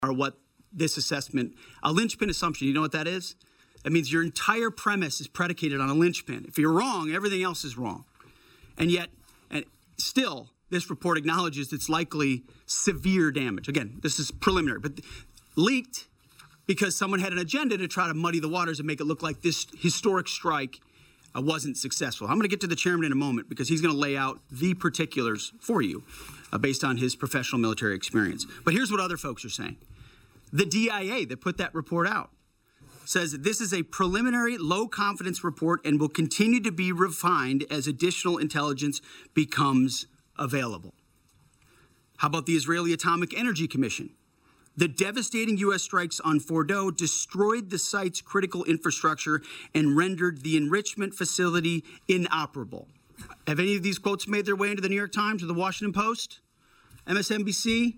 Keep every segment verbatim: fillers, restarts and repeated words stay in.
are what this assessment, a linchpin assumption, you know what that is? That means your entire premise is predicated on a linchpin. If you're wrong, everything else is wrong. And yet, and still, this report acknowledges it's likely severe damage. Again, this is preliminary, but leaked because someone had an agenda to try to muddy the waters and make it look like this historic strike uh, wasn't successful. I'm going to get to the chairman in a moment because he's going to lay out the particulars for you uh, based on his professional military experience. But here's what other folks are saying. The D I A that put that report out says that this is a preliminary low-confidence report and will continue to be refined as additional intelligence becomes available. How about the Israeli Atomic Energy Commission? The devastating U S strikes on Fordow destroyed the site's critical infrastructure and rendered the enrichment facility inoperable. Have any of these quotes made their way into the New York Times or the Washington Post, M S N B C,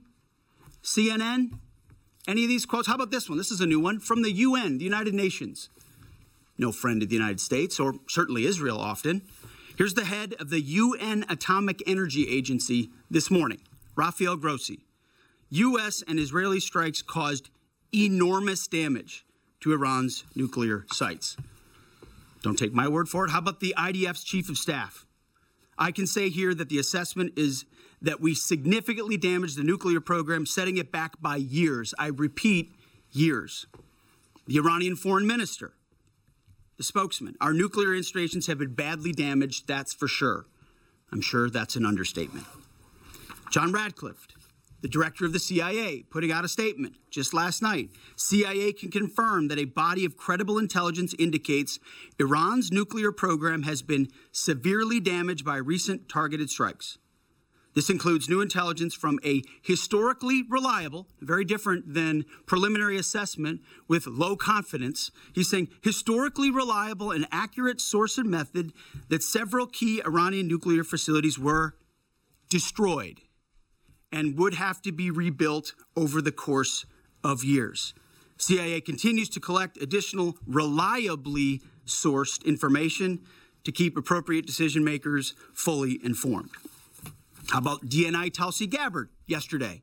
C N N? Any of these quotes? How about this one? This is a new one from the U N, the United Nations. No friend of the United States, or certainly Israel often. Here's the head of the U N Atomic Energy Agency this morning, Rafael Grossi. U S and Israeli strikes caused enormous damage to Iran's nuclear sites. Don't take my word for it. How about the I D F's chief of staff? I can say here that the assessment is that we significantly damaged the nuclear program, setting it back by years. I repeat, years. The Iranian foreign minister, the spokesman, our nuclear installations have been badly damaged, that's for sure. I'm sure that's an understatement. John Radcliffe, the director of the C I A, putting out a statement just last night. C I A can confirm that a body of credible intelligence indicates Iran's nuclear program has been severely damaged by recent targeted strikes. This includes new intelligence from a historically reliable, very different than preliminary assessment with low confidence. He's saying historically reliable and accurate source and method that several key Iranian nuclear facilities were destroyed and would have to be rebuilt over the course of years. C I A continues to collect additional reliably sourced information to keep appropriate decision makers fully informed. How about D N I Tulsi Gabbard yesterday?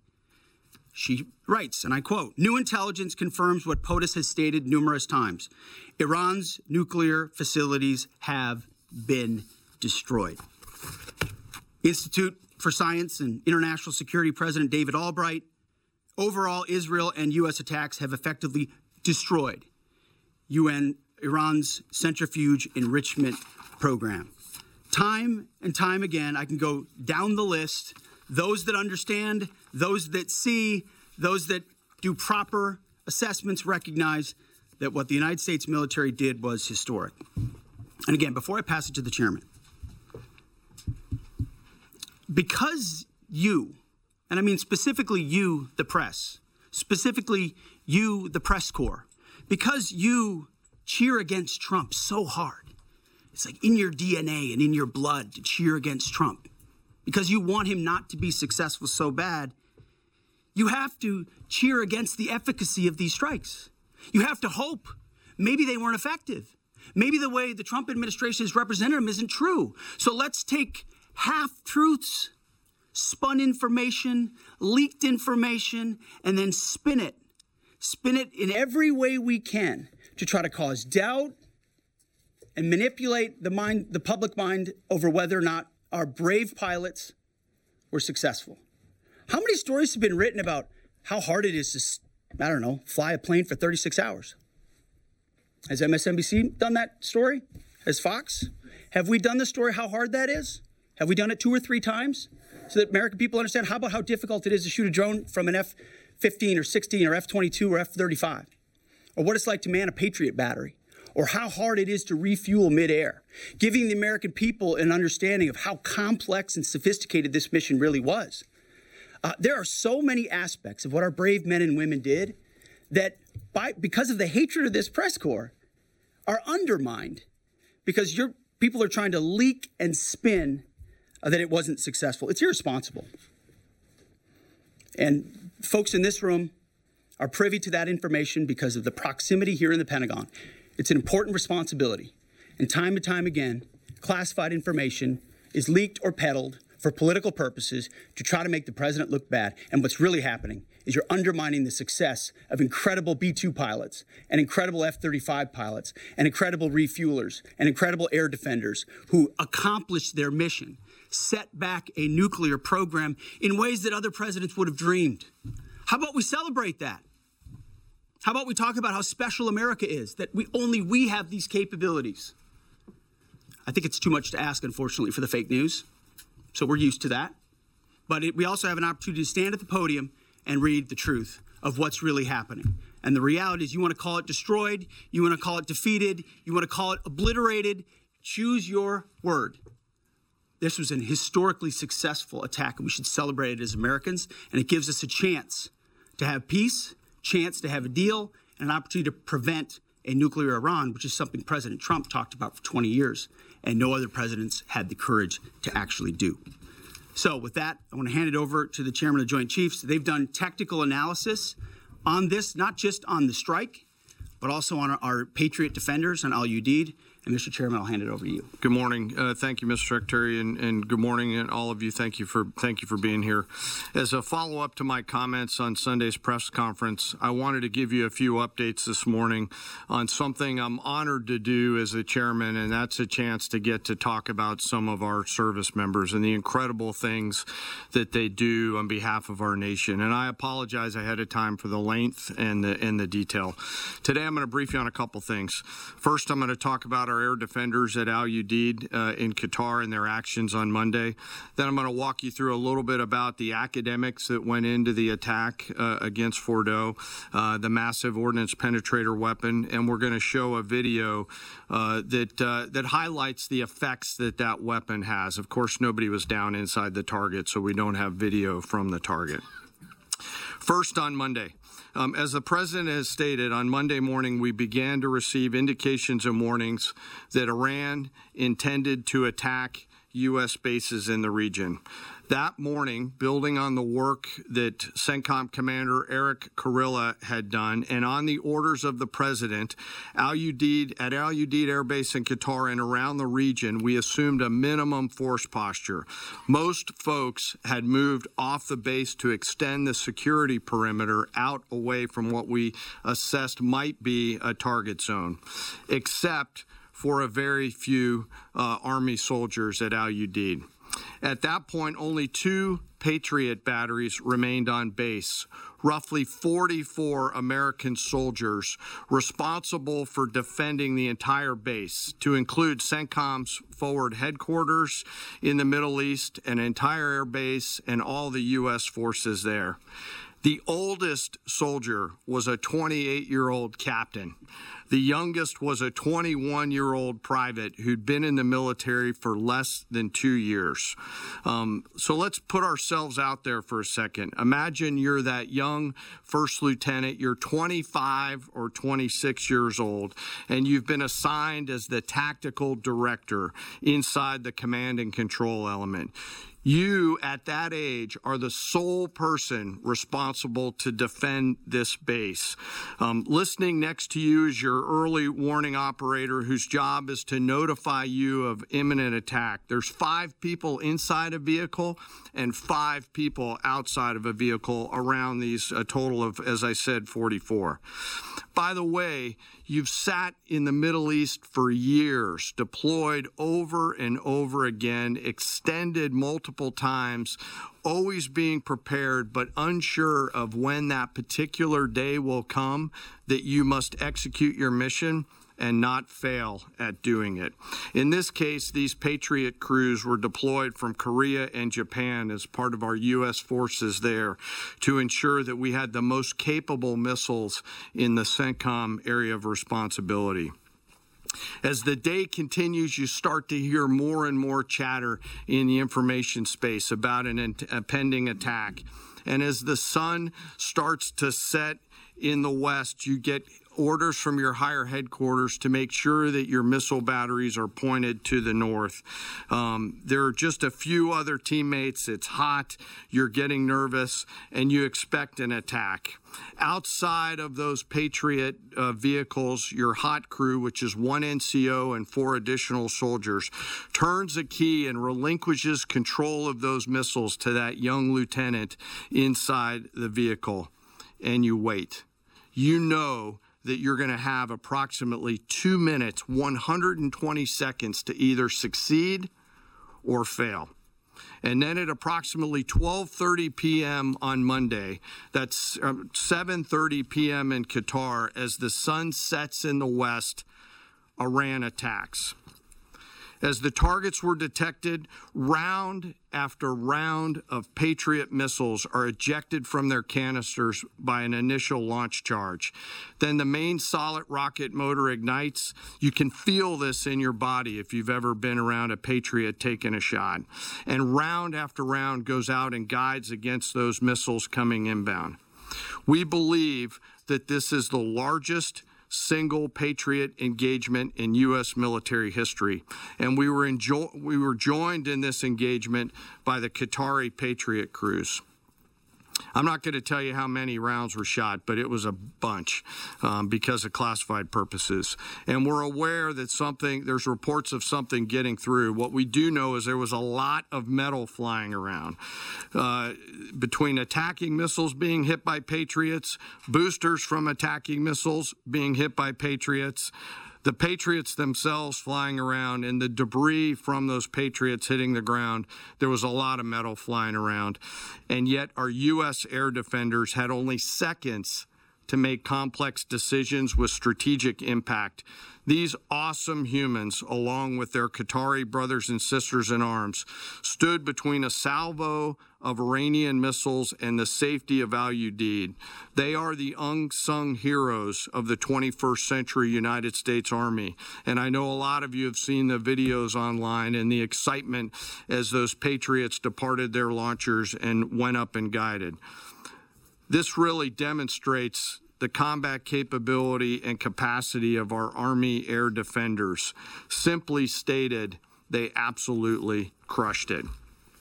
She writes, and I quote, "New intelligence confirms what POTUS has stated numerous times. Iran's nuclear facilities have been destroyed." Institute for Science and International Security President David Albright, overall, Israel and U S attacks have effectively destroyed U N Iran's centrifuge enrichment program. Time and time again, I can go down the list, those that understand, those that see, those that do proper assessments recognize that what the United States military did was historic. And again, before I pass it to the chairman, because you, and I mean specifically you, the press, specifically you, the press corps, because you cheer against Trump so hard, it's like in your D N A and in your blood to cheer against Trump, because you want him not to be successful so bad, you have to cheer against the efficacy of these strikes. You have to hope maybe they weren't effective. Maybe the way the Trump administration has represented them isn't true. So let's take half-truths, spun information, leaked information, and then spin it. Spin it in every way we can to try to cause doubt and manipulate the mind, the public mind over whether or not our brave pilots were successful. How many stories have been written about how hard it is to, I don't know, fly a plane for thirty-six hours? Has M S N B C done that story? Has Fox? Have we done the story how hard that is? Have we done it two or three times so that American people understand? How about how difficult it is to shoot a drone from an F fifteen or sixteen or F twenty-two or F thirty-five? Or what it's like to man a Patriot battery? Or how hard it is to refuel midair, giving the American people an understanding of how complex and sophisticated this mission really was. Uh, there are so many aspects of what our brave men and women did that, by, because of the hatred of this press corps, are undermined because your people are trying to leak and spin uh, that it wasn't successful. It's irresponsible. And folks in this room are privy to that information because of the proximity here in the Pentagon. It's an important responsibility. And time and time again, classified information is leaked or peddled for political purposes to try to make the president look bad. And what's really happening is is you're undermining the success of incredible B two pilots and incredible F thirty-five pilots and incredible refuelers and incredible air defenders who accomplished their mission, set back a nuclear program in ways that other presidents would have dreamed. How about we celebrate that? How about we talk about how special America is, that we only we have these capabilities? I think it's too much to ask, unfortunately, for the fake news. So we're used to that. But it, we also have an opportunity to stand at the podium and read the truth of what's really happening. And the reality is, you want to call it destroyed, you want to call it defeated, you want to call it obliterated, choose your word. This was an historically successful attack, and we should celebrate it as Americans. And it gives us a chance to have peace, chance to have a deal, and an opportunity to prevent a nuclear Iran, which is something President Trump talked about for twenty years, and no other presidents had the courage to actually do. So with that, I want to hand it over to the chairman of the Joint Chiefs. They've done technical analysis on this, not just on the strike, but also on our, our Patriot defenders on Al Udeid. And Mister Chairman, I'll hand it over to you. Good morning. Uh, thank you, Mister Secretary, and, and good morning, and all of you. Thank you for thank you for being here. As a follow-up to my comments on Sunday's press conference, I wanted to give you a few updates this morning on something I'm honored to do as the chairman, and that's a chance to get to talk about some of our service members and the incredible things that they do on behalf of our nation. And I apologize ahead of time for the length and the and the detail. Today, I'm going to brief you on a couple things. First, I'm going to talk about our air defenders at Al Udeid uh, in Qatar and their actions on Monday. Then I'm going to walk you through a little bit about the academics that went into the attack uh, against Fordo, uh, the massive ordnance penetrator weapon, and we're going to show a video uh, that uh, that highlights the effects that that weapon has. Of course, nobody was down inside the target, so we don't have video from the target. First, on Monday. Um, as the president has stated, on Monday morning, we began to receive indications and warnings that Iran intended to attack U S bases in the region. That morning, building on the work that CENTCOM Commander Eric Kurilla had done, and on the orders of the president, Al Udeid, at Al Udeid Air Base in Qatar and around the region, we assumed a minimum force posture. Most folks had moved off the base to extend the security perimeter out away from what we assessed might be a target zone, except for a very few uh, Army soldiers at Al Udeid. At that point, only two Patriot batteries remained on base, roughly forty-four American soldiers responsible for defending the entire base, to include CENTCOM's forward headquarters in the Middle East, an entire air base, and all the U S forces there. The oldest soldier was a twenty-eight-year-old captain. The youngest was a twenty-one-year-old private who'd been in the military for less than two years. Um, so let's put ourselves out there for a second. Imagine you're that young first lieutenant, you're twenty-five or twenty-six years old, and you've been assigned as the tactical director inside the command and control element. You, at that age, are the sole person responsible to defend this base. Um, listening next to you is your early warning operator, whose job is to notify you of imminent attack. There's five people inside a vehicle and five people outside of a vehicle around these, a total of, as I said, forty-four. By the way, you've sat in the Middle East for years, deployed over and over again, extended multiple times, always being prepared, but unsure of when that particular day will come that you must execute your mission and not fail at doing it. In this case, these Patriot crews were deployed from Korea and Japan as part of our U S forces there to ensure that we had the most capable missiles in the CENTCOM area of responsibility. As the day continues, you start to hear more and more chatter in the information space about an impending attack. And as the sun starts to set in the west, you get orders from your higher headquarters to make sure that your missile batteries are pointed to the north. Um, there are just a few other teammates. It's hot, you're getting nervous, and you expect an attack. Outside of those Patriot uh, vehicles, your hot crew, which is one N C O and four additional soldiers, turns a key and relinquishes control of those missiles to that young lieutenant inside the vehicle. and you wait, you know that you're going to have approximately two minutes, one hundred twenty seconds to either succeed or fail. And then at approximately twelve thirty p.m. on Monday, that's seven thirty p.m. in Qatar, as the sun sets in the west, Iran attacks. As the targets were detected, round after round of Patriot missiles are ejected from their canisters by an initial launch charge. Then the main solid rocket motor ignites. You can feel this in your body if you've ever been around a Patriot taking a shot. And round after round goes out and guides against those missiles coming inbound. We believe that this is the largest single Patriot engagement in U S military history. And we were, enjo- we were joined in this engagement by the Qatari Patriot crews. I'm not going to tell you how many rounds were shot, but it was a bunch um, because of classified purposes. And we're aware that something, there's reports of something getting through. What we do know is there was a lot of metal flying around. Uh, between attacking missiles being hit by Patriots, boosters from attacking missiles being hit by Patriots, the Patriots themselves flying around, and the debris from those Patriots hitting the ground, there was a lot of metal flying around. And yet our U S air defenders had only seconds to make complex decisions with strategic impact. These awesome humans, along with their Qatari brothers and sisters in arms, stood between a salvo of Iranian missiles and the safety of Al Udeid. They are the unsung heroes of the twenty-first century United States Army. And I know a lot of you have seen the videos online and the excitement as those Patriots departed their launchers and went up and guided. This really demonstrates the combat capability and capacity of our Army air defenders. Simply stated, they absolutely crushed it.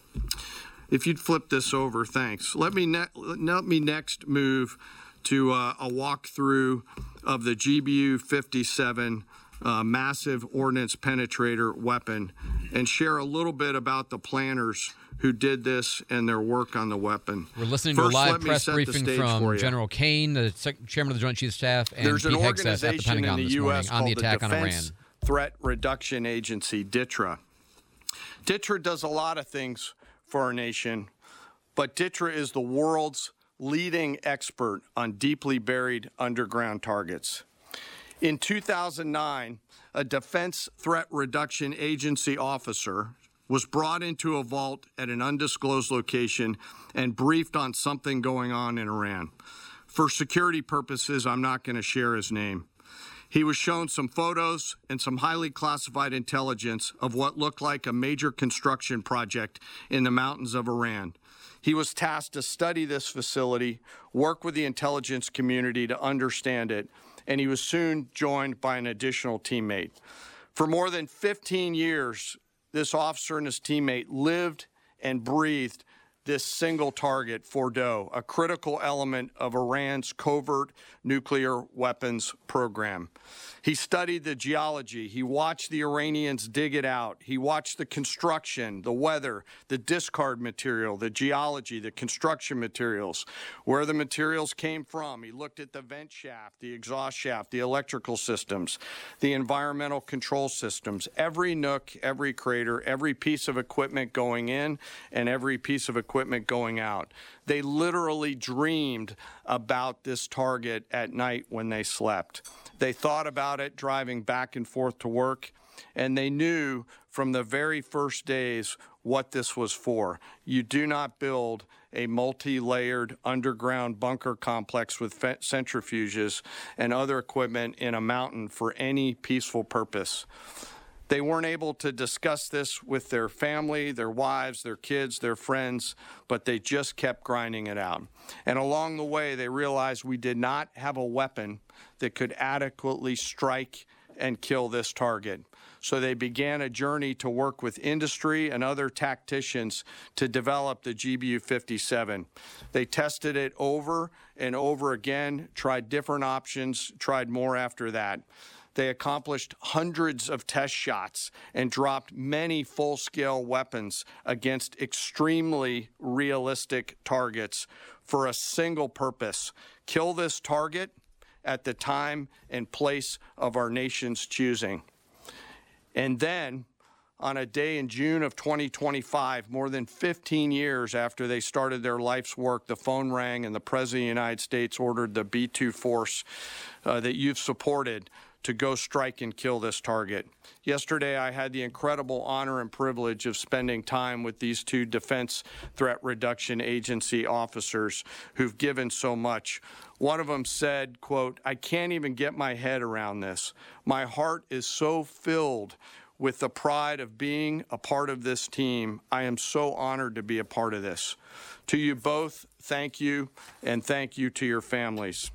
If you'd flip this over, thanks. Let me, ne- let me next move to uh, a walkthrough of the G B U fifty-seven uh, massive ordnance penetrator weapon and share a little bit about the planners who did this and their work on the weapon. We're listening First, to a live let me press set the briefing stage from for you. General Kane, the Sec- Chairman of the Joint Chiefs of Staff, and There's Pete an Hegseth at the organization in Pentagon the this U morning S on called the attack the on Iran. Defense Threat Reduction Agency, DITRA. DITRA does a lot of things for our nation, but DITRA is the world's leading expert on deeply buried underground targets. In two thousand nine, a Defense Threat Reduction Agency officer was brought into a vault at an undisclosed location and briefed on something going on in Iran. For security purposes, I'm not going to share his name. He was shown some photos and some highly classified intelligence of what looked like a major construction project in the mountains of Iran. He was tasked to study this facility, work with the intelligence community to understand it, and he was soon joined by an additional teammate. For more than fifteen years, this officer and his teammate lived and breathed this single target, Fordow, a critical element of Iran's covert nuclear weapons program. He studied the geology. He watched the Iranians dig it out. He watched the construction, the weather, the discard material, the geology, the construction materials, where the materials came from. He looked at the vent shaft, the exhaust shaft, the electrical systems, the environmental control systems, every nook, every crater, every piece of equipment going in and every piece of equipment going out. They literally dreamed about this target at night when they slept. They thought about it driving back and forth to work, and they knew from the very first days what this was for. You do not build a multi-layered underground bunker complex with centrifuges and other equipment in a mountain for any peaceful purpose. They weren't able to discuss this with their family, their wives, their kids, their friends, but they just kept grinding it out. And along the way, they realized we did not have a weapon that could adequately strike and kill this target. So they began a journey to work with industry and other tacticians to develop the G B U fifty-seven. They tested it over and over again, tried different options, tried more after that. They accomplished hundreds of test shots and dropped many full-scale weapons against extremely realistic targets for a single purpose: kill this target at the time and place of our nation's choosing. And then, on a day in June of twenty twenty-five, more than fifteen years after they started their life's work, the phone rang and the President of the United States ordered the B two force uh, that you've supported to go strike and kill this target. Yesterday, I had the incredible honor and privilege of spending time with these two Defense Threat Reduction Agency officers who've given so much. One of them said, quote, "I can't even get my head around this. My heart is so filled with the pride of being a part of this team. I am so honored to be a part of this." To you both, thank you, and thank you to your families.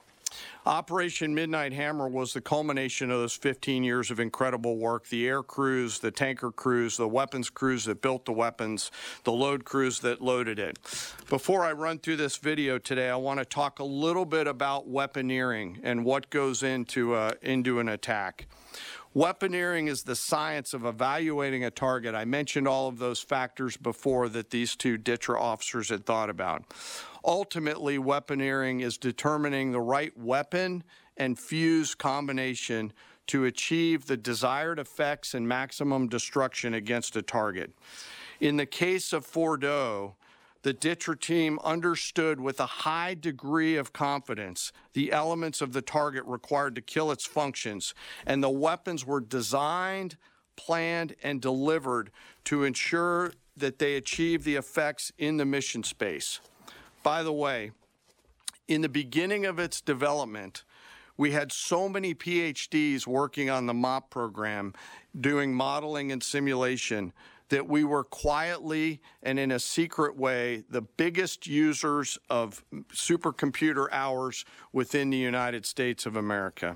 Operation Midnight Hammer was the culmination of those fifteen years of incredible work. The air crews, the tanker crews, the weapons crews that built the weapons, the load crews that loaded it. Before I run through this video today, I want to talk a little bit about weaponeering and what goes into, uh, into an attack. Weaponeering is the science of evaluating a target. I mentioned all of those factors before that these two D T R A officers had thought about. Ultimately, weaponeering is determining the right weapon and fuse combination to achieve the desired effects and maximum destruction against a target. In the case of Fordo, the D T R A team understood with a high degree of confidence the elements of the target required to kill its functions, and the weapons were designed, planned, and delivered to ensure that they achieve the effects in the mission space. By the way, in the beginning of its development, we had so many P H Ds working on the MOP program, doing modeling and simulation, that we were quietly and in a secret way the biggest users of supercomputer hours within the United States of America.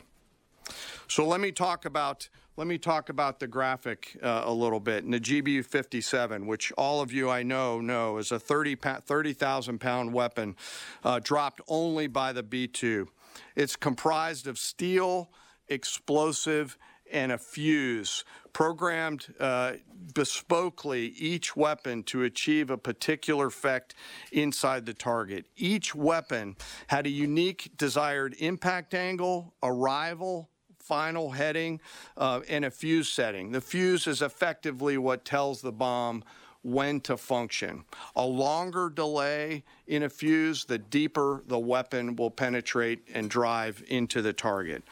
So let me talk about let me talk about the graphic uh, a little bit. And the G B U fifty-seven, which all of you I know know is a thirty thousand pound weapon uh, dropped only by the B two. It's comprised of steel, explosive, and a fuse, programmed uh, bespokely, each weapon to achieve a particular effect inside the target. Each weapon had a unique desired impact angle, arrival, final heading, uh, and a fuse setting. The fuse is effectively what tells the bomb when to function. A longer delay in a fuse, the deeper the weapon will penetrate and drive into the target.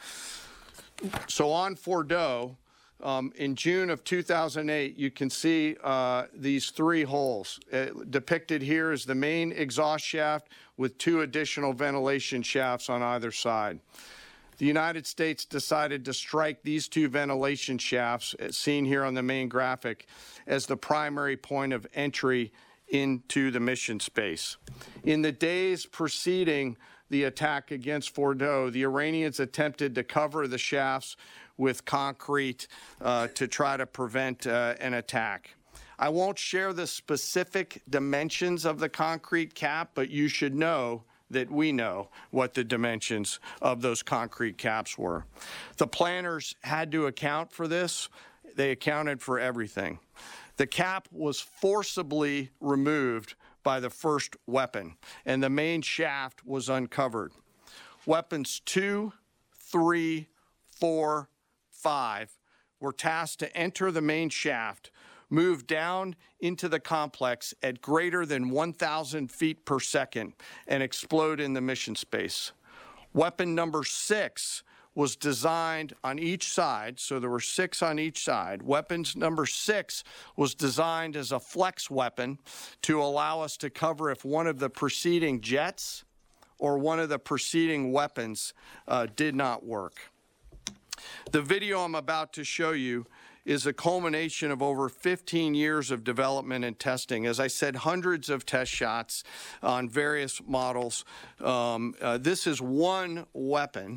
So on Fordo, um, in June of two thousand eight, you can see uh, these three holes. Uh, depicted here is the main exhaust shaft with two additional ventilation shafts on either side. The United States decided to strike these two ventilation shafts, as seen here on the main graphic, as the primary point of entry into the mission space. In the days preceding the attack against Fordo, the Iranians attempted to cover the shafts with concrete uh, to try to prevent uh, an attack. I won't share the specific dimensions of the concrete cap, but you should know that we know what the dimensions of those concrete caps were. The planners had to account for this. They accounted for everything. The cap was forcibly removed by the first weapon, and the main shaft was uncovered. Weapons two, three, four, five were tasked to enter the main shaft, move down into the complex at greater than one thousand feet per second, and explode in the mission space. Weapon number six was designed on each side, so there were six on each side. Weapons number six was designed as a flex weapon to allow us to cover if one of the preceding jets or one of the preceding weapons uh, did not work. The video I'm about to show you is a culmination of over fifteen years of development and testing. As I said, hundreds of test shots on various models. Um, uh, this is one weapon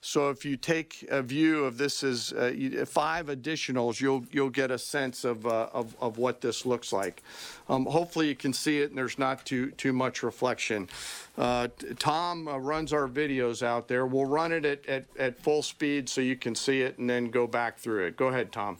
So if you take a view of this as uh, you- five additionals, you'll you'll get a sense of uh, of, of what this looks like. Um, hopefully you can see it and there's not too too much reflection. Uh, Tom uh, runs our videos out there. We'll run it at, at, at full speed so you can see it and then go back through it. Go ahead, Tom.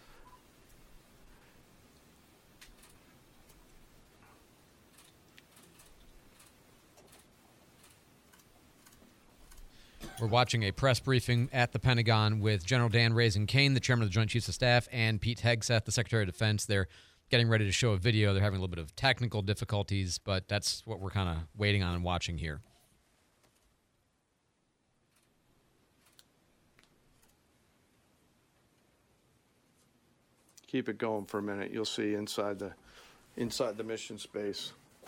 We're watching a press briefing at the Pentagon with General Dan Raising-Kane, the chairman of the Joint Chiefs of Staff, and Pete Hegseth, the Secretary of Defense. They're getting ready to show a video. They're having a little bit of technical difficulties, but that's what we're kind of waiting on and watching here. Keep it going for a minute. You'll see inside the inside the mission space.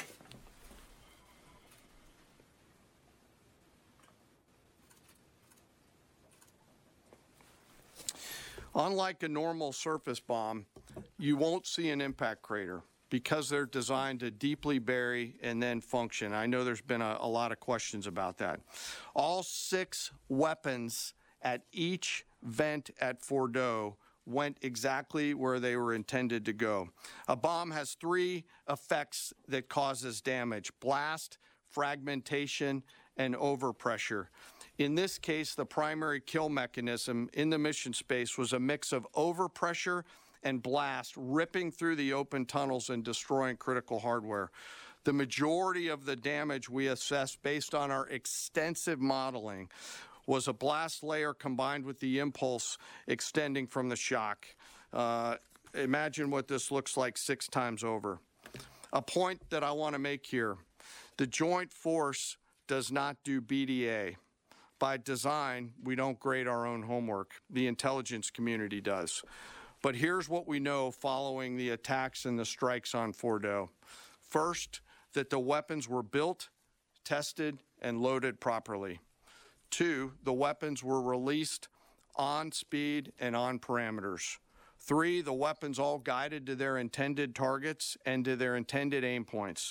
Unlike a normal surface bomb, you won't see an impact crater because they're designed to deeply bury and then function. I know there's been a, a lot of questions about that. All six weapons at each vent at Fordo went exactly where they were intended to go. A bomb has three effects that causes damage: blast, fragmentation, and overpressure. In this case, the primary kill mechanism in the mission space was a mix of overpressure and blast, ripping through the open tunnels and destroying critical hardware. The majority of the damage we assessed based on our extensive modeling was a blast layer combined with the impulse extending from the shock. Uh, imagine what this looks like six times over. A point that I want to make here: the Joint Force does not do B D A. By design, we don't grade our own homework. The intelligence community does. But here's what we know following the attacks and the strikes on Fordo. First, that the weapons were built, tested, and loaded properly. Two, the weapons were released on speed and on parameters. Three, the weapons all guided to their intended targets and to their intended aim points.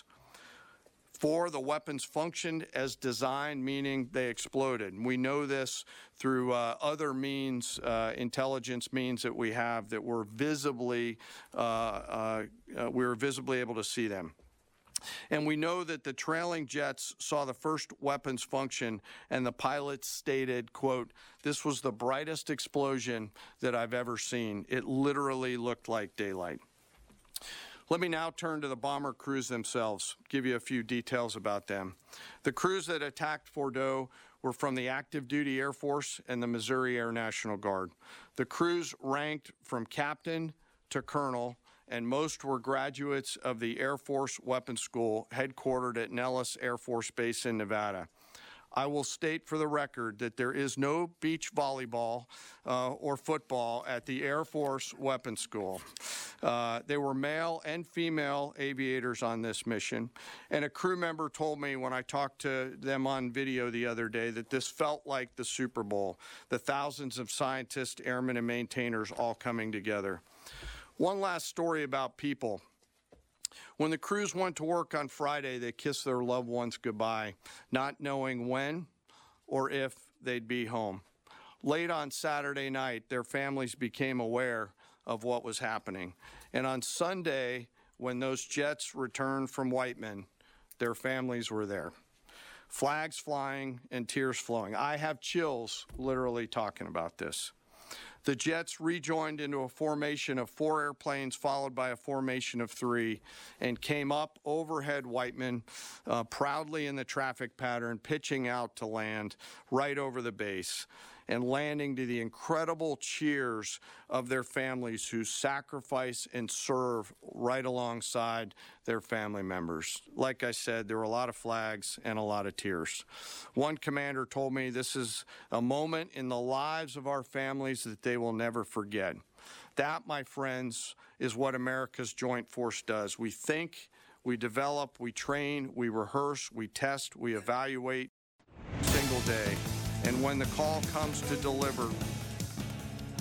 Four, the weapons functioned as designed, meaning they exploded. We know this through uh, other means, uh, intelligence means that we have, that were visibly, uh, uh, uh, we were visibly able to see them. And we know that the trailing jets saw the first weapons function, and the pilots stated, quote, "This was the brightest explosion that I've ever seen. It literally looked like daylight." Let me now turn to the bomber crews themselves, give you a few details about them. The crews that attacked Fordo were from the active duty Air Force and the Missouri Air National Guard. The crews ranked from captain to colonel, and most were graduates of the Air Force Weapons School headquartered at Nellis Air Force Base in Nevada. I will state for the record that there is no beach volleyball uh, or football at the Air Force Weapons School. Uh, there were male and female aviators on this mission, and a crew member told me when I talked to them on video the other day that this felt like the Super Bowl, the thousands of scientists, airmen, and maintainers all coming together. One last story about people. When the crews went to work on Friday, they kissed their loved ones goodbye, not knowing when or if they'd be home. Late on Saturday night, their families became aware of what was happening. And on Sunday, when those jets returned from Whiteman, their families were there. Flags flying and tears flowing. I have chills literally talking about this. The jets rejoined into a formation of four airplanes followed by a formation of three and came up overhead Whiteman uh, proudly in the traffic pattern, pitching out to land right over the base and landing to the incredible cheers of their families who sacrifice and serve right alongside their family members. Like I said, there were a lot of flags and a lot of tears. One commander told me this is a moment in the lives of our families that they will never forget. That, my friends, is what America's Joint Force does. We think, we develop, we train, we rehearse, we test, we evaluate every single day. And when the call comes to deliver,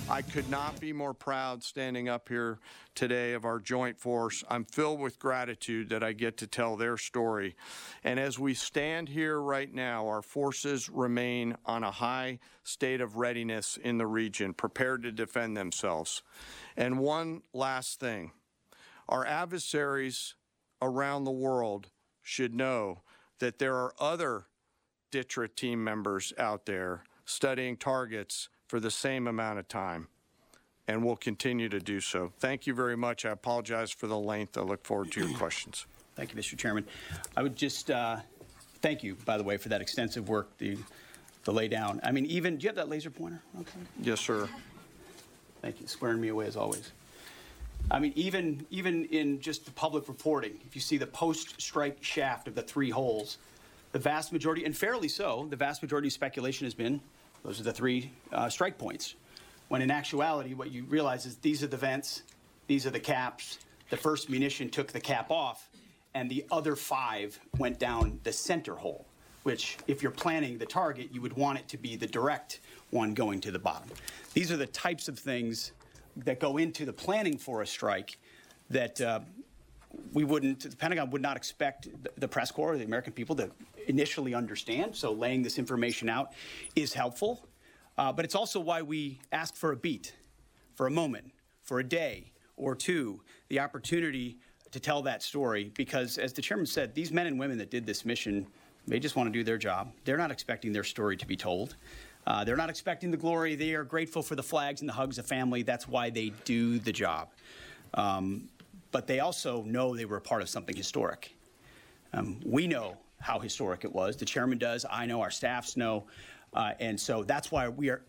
I could not be more proud standing up here today of our joint force. I'm filled with gratitude that I get to tell their story. And as we stand here right now, our forces remain on a high state of readiness in the region, prepared to defend themselves. And one last thing, our adversaries around the world should know that there are other D I T R A team members out there studying targets for the same amount of time, and we'll continue to do so. Thank you very much. I apologize for the length. I look forward to your questions. Thank you, Mister Chairman. I would just uh, thank you, by the way, for that extensive work, the, the lay down. I mean, even, do you have that laser pointer? Okay. Yes, sir. Thank you, squaring me away as always. I mean, even, even in just the public reporting, if you see the post-strike shaft of the three holes, the vast majority, and fairly so, the vast majority of speculation has been those are the three uh, strike points. When in actuality, what you realize is these are the vents, these are the caps. The first munition took the cap off, and the other five went down the center hole, which, if you're planning the target, you would want it to be the direct one going to the bottom. These are the types of things that go into the planning for a strike that uh, we wouldn't, the Pentagon would not expect the, the press corps or the American people to initially understand. So laying this information out is helpful. Uh, but it's also why we ask for a beat, for a moment, for a day or two, the opportunity to tell that story. Because as the chairman said, these men and women that did this mission, they just want to do their job. They're not expecting their story to be told. Uh, they're not expecting the glory. They are grateful for the flags and the hugs of family. That's why they do the job. Um, but they also know they were a part of something historic. Um, we know how historic it was. The chairman does. I know. Our staffs know. Uh, and so that's why we are,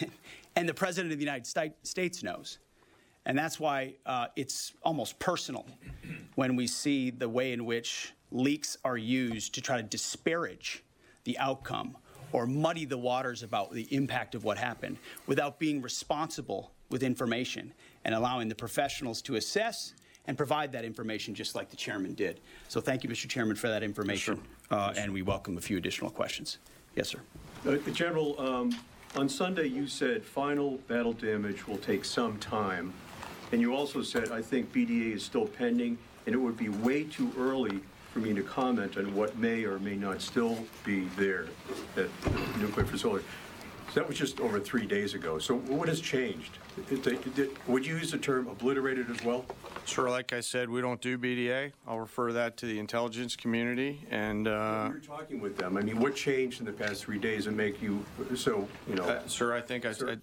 and the President of the United States knows. And that's why uh, it's almost personal when we see the way in which leaks are used to try to disparage the outcome or muddy the waters about the impact of what happened without being responsible with information and allowing the professionals to assess and provide that information just like the chairman did. So thank you, Mister Chairman, for that information. Sure. Uh, and we welcome a few additional questions. Yes, sir. Uh, General, um, on Sunday you said final battle damage will take some time. And you also said, I think B D A is still pending, and it would be way too early for me to comment on what may or may not still be there at the nuclear facility. So that was just over three days ago. So what has changed? It, it, it, would you use the term obliterated as well? Sure, like I said, we don't do B D A. I'll refer that to the intelligence community. And uh, you're talking with them. I mean, what changed in the past three days and make you so, you know? Uh, sir, I think I said.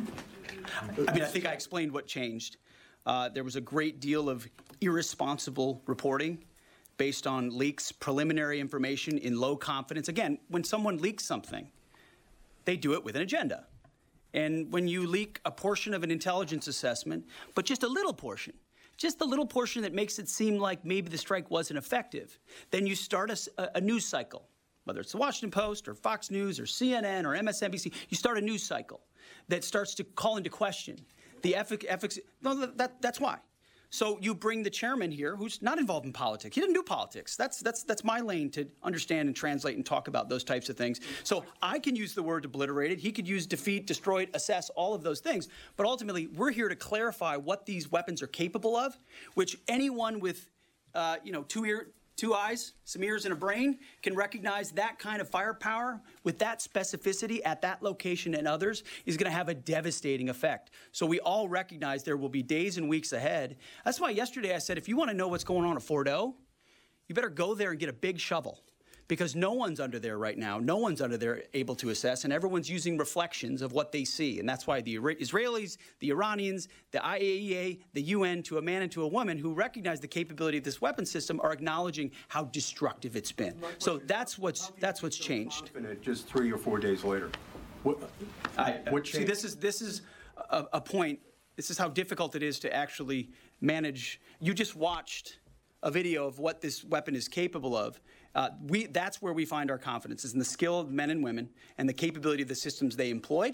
I mean, I think I explained what changed. Uh, there was a great deal of irresponsible reporting based on leaks, preliminary information in low confidence. Again, when someone leaks something, they do it with an agenda. And when you leak a portion of an intelligence assessment, but just a little portion, just a little portion that makes it seem like maybe the strike wasn't effective, then you start a, a news cycle, whether it's the Washington Post or Fox News or C N N or M S N B C, you start a news cycle that starts to call into question the efficacy. No, that, that's why. So you bring the chairman here, who's not involved in politics. He didn't do politics. That's that's that's my lane to understand and translate and talk about those types of things. So I can use the word obliterated. He could use defeat, destroyed, assess, all of those things. But ultimately, we're here to clarify what these weapons are capable of, which anyone with, uh, you know, two ear. Two eyes, some ears, and a brain can recognize that kind of firepower with that specificity at that location and others is going to have a devastating effect. So we all recognize there will be days and weeks ahead. That's why yesterday I said, if you want to know what's going on at Fordo, you better go there and get a big shovel. Because no one's under there right now. No one's under there able to assess, and everyone's using reflections of what they see. And that's why the Israelis, the Iranians, the I A E A, the U N, to a man and to a woman who recognize the capability of this weapon system are acknowledging how destructive it's been. So that's what's that's what's changed. Just three or four days later. What, I, what see, this is this is a, a point. This is how difficult it is to actually manage. You just watched a video of what this weapon is capable of. Uh, we, that's where we find our confidence, is in the skill of men and women and the capability of the systems they employed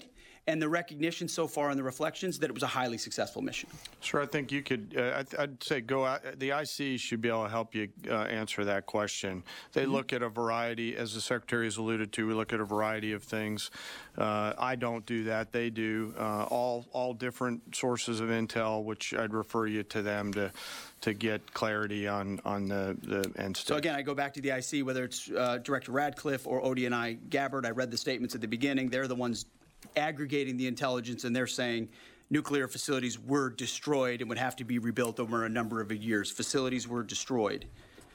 and the recognition so far in the reflections that it was a highly successful mission. Sir, I think you could, uh, I'd, I'd say go out, the I C should be able to help you uh, answer that question. They mm-hmm. look at a variety, as the Secretary has alluded to, we look at a variety of things. Uh, I don't do that, they do. Uh, all, all different sources of intel, which I'd refer you to them to to get clarity on, on the, the end state. So again, I go back to the I C, whether it's uh, Director Radcliffe or O D N I Gabbard. I read the statements at the beginning. They're the ones aggregating the intelligence, and they're saying nuclear facilities were destroyed and would have to be rebuilt over a number of years. Facilities were destroyed.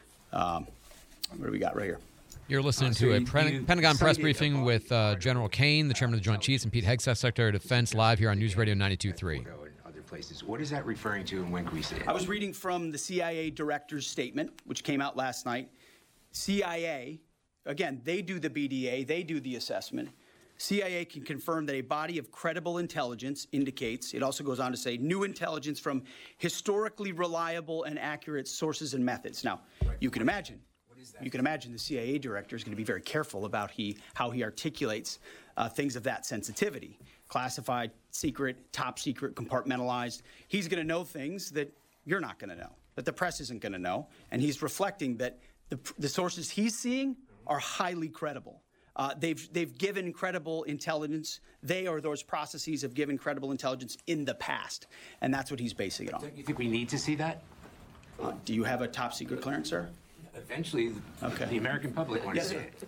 Um, what do we got right here? You're listening Uh, so to a you- Pen- you Pentagon press cited briefing a- with uh, General Kane, the Chairman of the Joint Chiefs, and Pete Hegseth, Secretary of Defense, live here on News Radio ninety-two point three. and other places. What is that referring to, and when can we see it? I was reading from the C I A director's statement, which came out last night. C I A, again, they do the B D A, they do the assessment. C I A can confirm that a body of credible intelligence indicates, it also goes on to say, new intelligence from historically reliable and accurate sources and methods. Now, you can imagine, you can imagine the C I A director is going to be very careful about he, how he articulates uh, things of that sensitivity. Classified, secret, top secret, compartmentalized. He's going to know things that you're not going to know, that the press isn't going to know, and he's reflecting that the, the sources he's seeing are highly credible. Uh, they've, they've given credible intelligence. They or those processes have given credible intelligence in the past, and that's what he's basing it on. Don't you think we need to see that? Uh, do you have a top secret clearance, sir? Eventually, Okay. the American public wants Yes, to see sir. it.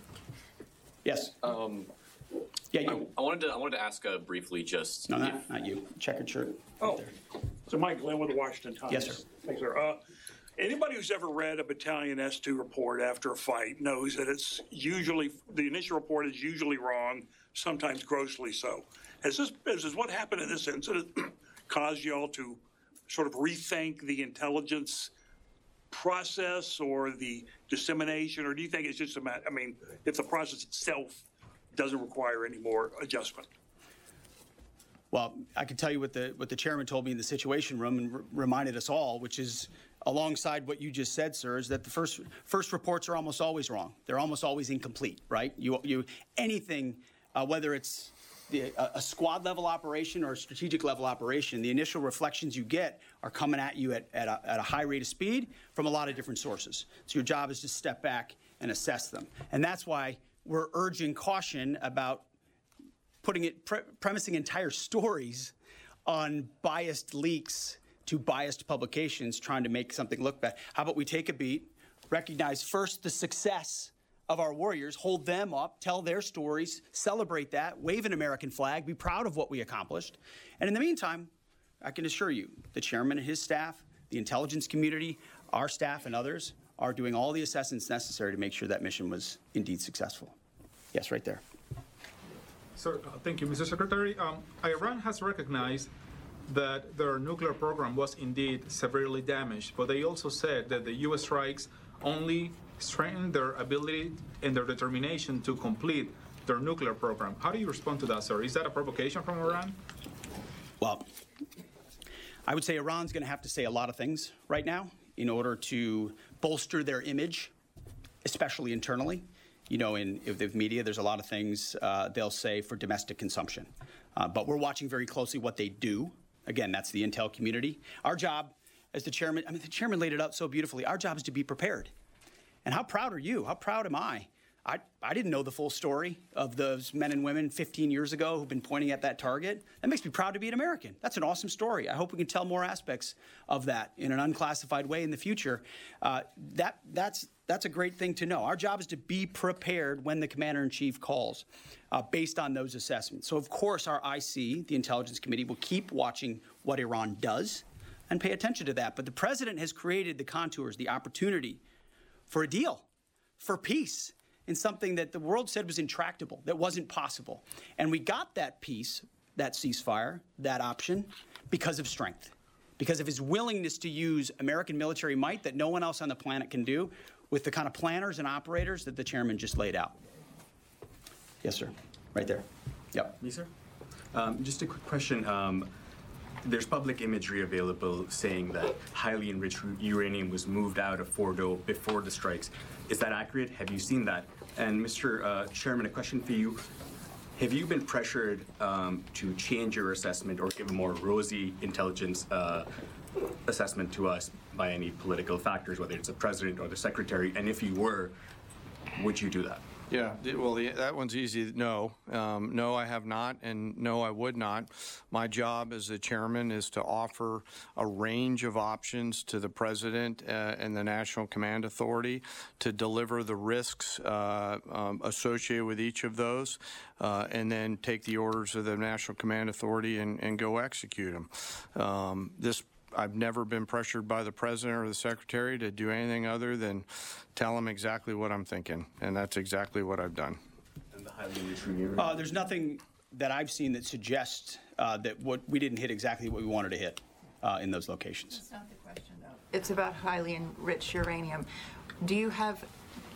Yes. Um, Yeah, I, you. I wanted to I wanted to ask uh, briefly just No, if- not, not you. Checkered shirt. Oh, so Mike Glenn with the Washington Times. Yes, sir. Thanks, sir. Uh, anybody who's ever read a Battalion S two report after a fight knows that it's usually, the initial report is usually wrong, sometimes grossly so. Has this, has this what happened in this incident caused y'all to sort of rethink the intelligence process or the dissemination, or do you think it's just a matter, I mean, if the process itself doesn't require any more adjustment? Well, I can tell you what the what the chairman told me in the Situation Room and r- reminded us all, which is alongside what you just said, sir, is that the first first reports are almost always wrong. They're almost always incomplete, right? You you anything, uh, whether it's the, a, a squad level operation or a strategic level operation, the initial reflections you get are coming at you at, at, a, at a high rate of speed from a lot of different sources. So your job is to step back and assess them, and that's why we're urging caution about putting it, pre- premising entire stories on biased leaks to biased publications trying to make something look bad. How about we take a beat, recognize first the success of our warriors, hold them up, tell their stories, celebrate that, wave an American flag, be proud of what we accomplished. And in the meantime, I can assure you, the chairman and his staff, the intelligence community, our staff and others are doing all the assessments necessary to make sure that mission was indeed successful. Yes, right there. Sir, uh, thank you, Mister Secretary. Um, Iran has recognized that their nuclear program was indeed severely damaged, but they also said that the U S strikes only strengthened their ability and their determination to complete their nuclear program. How do you respond to that, sir? Is that a provocation from Iran? Well, I would say Iran's going to have to say a lot of things right now in order to bolster their image, especially internally. You know, in the media, there's a lot of things uh, they'll say for domestic consumption. Uh, but we're watching very closely what they do. Again, that's the intel community. Our job as the chairman, I mean, the chairman laid it out so beautifully. Our job is to be prepared. And how proud are you? How proud am I? I, I didn't know the full story of those men and women fifteen years ago who've been pointing at that target. That makes me proud to be an American. That's an awesome story. I hope we can tell more aspects of that in an unclassified way in the future. Uh, that that's that's a great thing to know. Our job is to be prepared when the commander-in-chief calls uh, based on those assessments. So, of course, our I C, the Intelligence Committee, will keep watching what Iran does and pay attention to that. But the president has created the contours, the opportunity for a deal, for peace, in something that the world said was intractable, that wasn't possible. And we got that peace, that ceasefire, that option, because of strength, because of his willingness to use American military might that no one else on the planet can do with the kind of planners and operators that the chairman just laid out. Yes, sir. Right there. Yep. Me, sir? Um, just a quick question. Um, there's public imagery available saying that highly enriched uranium was moved out of Fordo before the strikes. Is that accurate? Have you seen that? And Mister Uh, Chairman, a question for you. have you been pressured um, to change your assessment or give a more rosy intelligence uh, assessment to us by any political factors, whether it's the president or the secretary? And if you were, would you do that? Yeah, th- well, the, that one's easy. No, um, no, I have not, and no, I would not. My job as the chairman is to offer a range of options to the president uh, and the National Command Authority to deliver the risks uh, um, associated with each of those, uh, and then take the orders of the National Command Authority and, and go execute them. Um, this I've never been pressured by the president or the secretary to do anything other than tell them exactly what I'm thinking, and that's exactly what I've done. And the highly enriched uranium? Uh, there's nothing that I've seen that suggests uh, that what we didn't hit exactly what we wanted to hit uh, in those locations. That's not the question, though. It's about highly enriched uranium. Do you have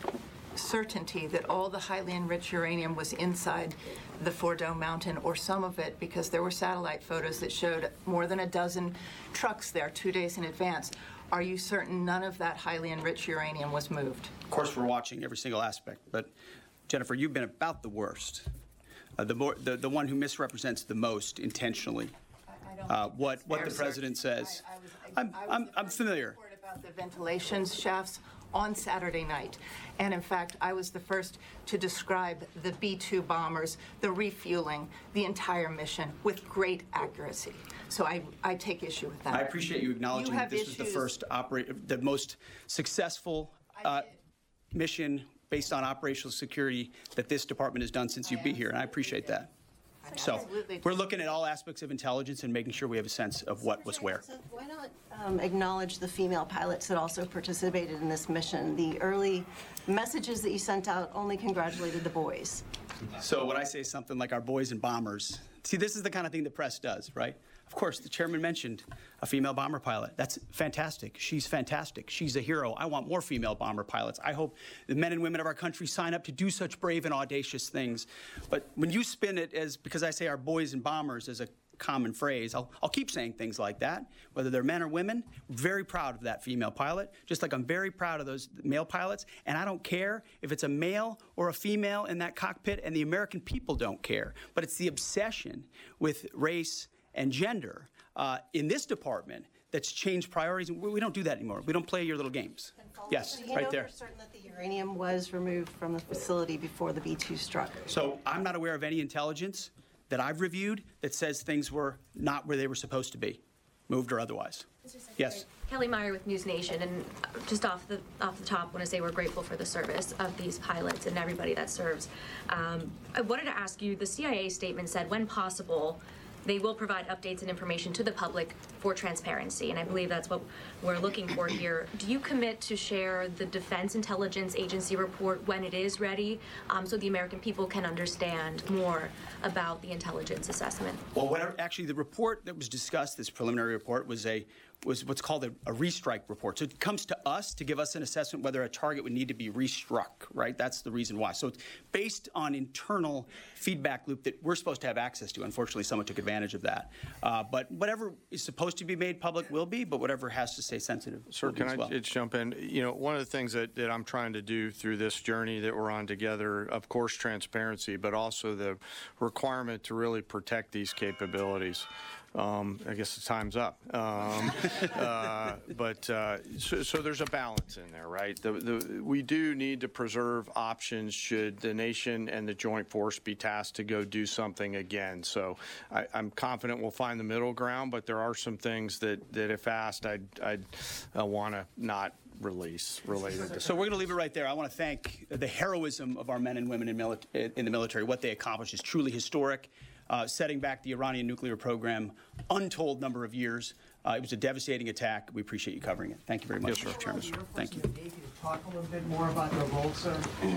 certainty that all the highly enriched uranium was inside the Fordo Mountain, or some of it, because there were satellite photos that showed more than a dozen trucks there two days in advance? Are you certain none of that highly enriched uranium was moved? Of course, we're watching every single aspect, but Jennifer, you've been about the worst, uh, the, more, the the one who misrepresents the most intentionally. I, I don't uh, what what the president says. I, I was, I, I'm I was I'm, I'm familiar. About the ventilation shafts on Saturday night. And in fact, I was the first to describe the B two bombers, the refueling, the entire mission with great accuracy. So I, I take issue with that. I appreciate you acknowledging You that this was the issues. first operate, the most successful uh, mission based on operational security that this department has done since you've been here, and I appreciate that. So Absolutely. we're looking at all aspects of intelligence and making sure we have a sense of what was where. So why not um, acknowledge the female pilots that also participated in this mission? The early messages that you sent out only congratulated the boys. So when I say something like our boys and bombers, see, this is the kind of thing the press does, right? Of course, the chairman mentioned a female bomber pilot. That's fantastic. She's fantastic. She's a hero. I want more female bomber pilots. I hope the men and women of our country sign up to do such brave and audacious things. But when you spin it as, because I say our boys and bombers as a common phrase, I'll, I'll keep saying things like that, whether they're men or women. I'm very proud of that female pilot, just like I'm very proud of those male pilots. And I don't care if it's a male or a female in that cockpit, and the American people don't care. But it's the obsession with race and gender uh, in this department that's changed priorities. We, we don't do that anymore. We don't play your little games. Yes, So you right know there. for certain that the uranium was removed from the facility before the B two struck? So I'm not aware of any intelligence that I've reviewed that says things were not where they were supposed to be, moved or otherwise. Yes. Kelly Meyer with News Nation, and just off the off the top, want to say we're grateful for the service of these pilots and everybody that serves. Um, I wanted to ask you, the C I A statement said, when possible, they will provide updates and information to the public for transparency, and I believe that's what we're looking for here. Do you commit to share the Defense Intelligence Agency report when it is ready, um, so the American people can understand more about the intelligence assessment? Well, whatever, actually, the report that was discussed, this preliminary report, was a was what's called a, a restrike report. So it comes to us to give us an assessment whether a target would need to be restruck, right? That's the reason why. So it's based on internal feedback loop that we're supposed to have access to. Unfortunately, someone took advantage of that. Uh, but whatever is supposed to be made public will be, but whatever has to stay sensitive Sir, will be can as I well. just jump in? You know, one of the things that, that I'm trying to do through this journey that we're on together, of course, transparency, but also the requirement to really protect these capabilities. Um, I guess the time's up. Um, uh, but uh, so, so there's a balance in there, right? The, the, we do need to preserve options should the nation and the joint force be tasked to go do something again. So I, I'm confident we'll find the middle ground, but there are some things that, that if asked, I'd, I'd uh, want to not release related to. So we're going to leave it right there. I want to thank the heroism of our men and women in, mili- in the military. What they accomplished is truly historic. Uh, setting back the Iranian nuclear program untold number of years. Uh, it was a devastating attack. We appreciate you covering it. Thank you very much, Yes, Mister Chairman. Thank you. Navy to talk a little bit more about their role, sir.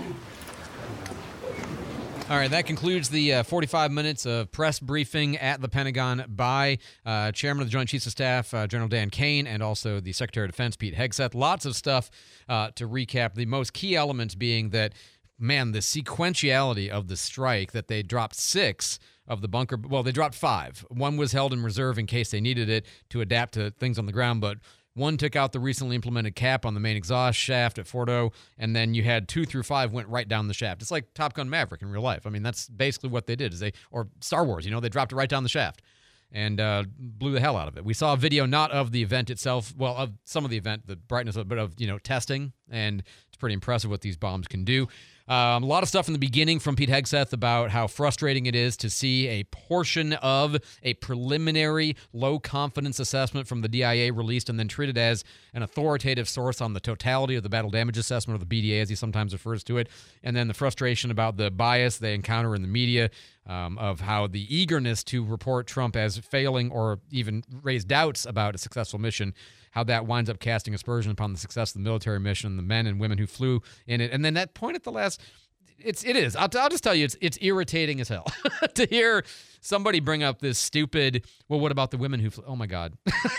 All right, that concludes the uh, forty-five minutes of press briefing at the Pentagon by uh, Chairman of the Joint Chiefs of Staff, uh, General Dan Kane, and also the Secretary of Defense, Pete Hegseth. Lots of stuff uh, to recap. The most key elements being that, man, the sequentiality of the strike, that they dropped six of the bunker. Well, they dropped five. One was held in reserve in case they needed it to adapt to things on the ground, but One took out the recently implemented cap on the main exhaust shaft at Fordo, and then you had two through five went right down the shaft. It's like Top Gun Maverick in real life. I mean, that's basically what they did. Is they or Star Wars, you know, they dropped it right down the shaft and uh, blew the hell out of it. We saw a video not of the event itself, well, of some of the event, the brightness of it, but of, you know, testing, and it's pretty impressive what these bombs can do. Um, a lot of stuff in the beginning from Pete Hegseth about how frustrating it is to see a portion of a preliminary low-confidence assessment from the D I A released and then treated as an authoritative source on the totality of the battle damage assessment, or the B D A as he sometimes refers to it, and then the frustration about the bias they encounter in the media, um, of how the eagerness to report Trump as failing or even raise doubts about a successful mission, how that winds up casting aspersion upon the success of the military mission, the men and women who flew in it. And then that point at the last, it's, it is, I'll, I'll just tell you, it's, it's irritating as hell to hear somebody bring up this stupid, well, what about the women who flew? Oh my God.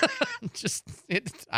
just, it, I,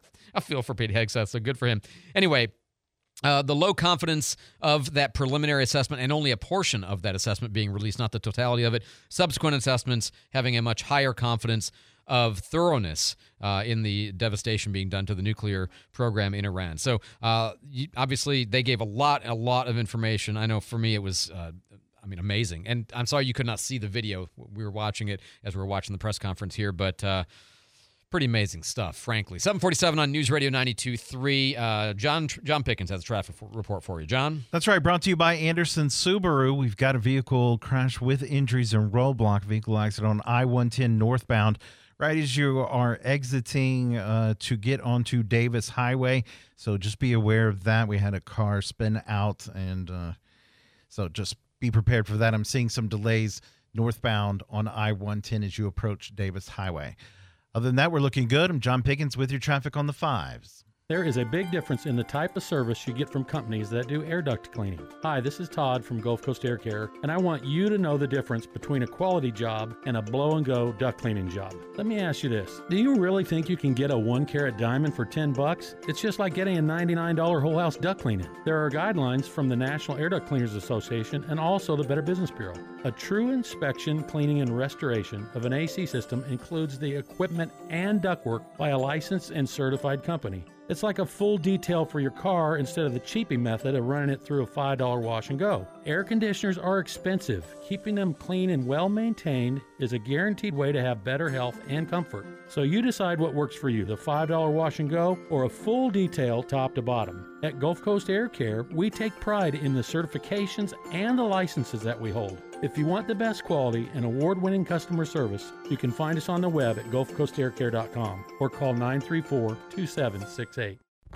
I feel for Pete Hegseth, so good for him. Anyway, Uh, the low confidence of that preliminary assessment and only a portion of that assessment being released, not the totality of it. Subsequent assessments having a much higher confidence of thoroughness uh, in the devastation being done to the nuclear program in Iran. So uh, you, obviously they gave a lot, a lot of information. I know for me it was, uh, I mean, amazing. And I'm sorry you could not see the video. We were watching it as we were watching the press conference here, but uh, pretty amazing stuff, frankly. seven forty-seven on News Radio ninety-two point three. Uh, John John Pickens has a traffic report for you. John? That's right. Brought to you by Anderson Subaru. We've got a vehicle crash with injuries and roadblock. Vehicle accident on I one ten northbound right as you are exiting uh, to get onto Davis Highway. So just be aware of that. We had a car spin out, and uh, so just be prepared for that. I'm seeing some delays northbound on I one ten as you approach Davis Highway. Other than that, we're looking good. I'm John Pickens with your traffic on the fives. There is a big difference in the type of service you get from companies that do air duct cleaning. Hi, this is Todd from Gulf Coast Air Care, and I want you to know the difference between a quality job and a blow-and-go duct cleaning job. Let me ask you this. Do you really think you can get a one-carat diamond for ten bucks? It's just like getting a ninety-nine dollar whole house duct cleaning. There are guidelines from the National Air Duct Cleaners Association and also the Better Business Bureau. A true inspection, cleaning, and restoration of an A C system includes the equipment and ductwork by a licensed and certified company. It's like a full detail for your car instead of the cheapy method of running it through a five dollar wash and go. Air conditioners are expensive. Keeping them clean and well maintained is a guaranteed way to have better health and comfort. So you decide what works for you, the five dollar wash and go or a full detail top to bottom. At Gulf Coast Air Care, we take pride in the certifications and the licenses that we hold. If you want the best quality and award-winning customer service, you can find us on the web at gulf coast air care dot com or call nine three four, two seven six eight.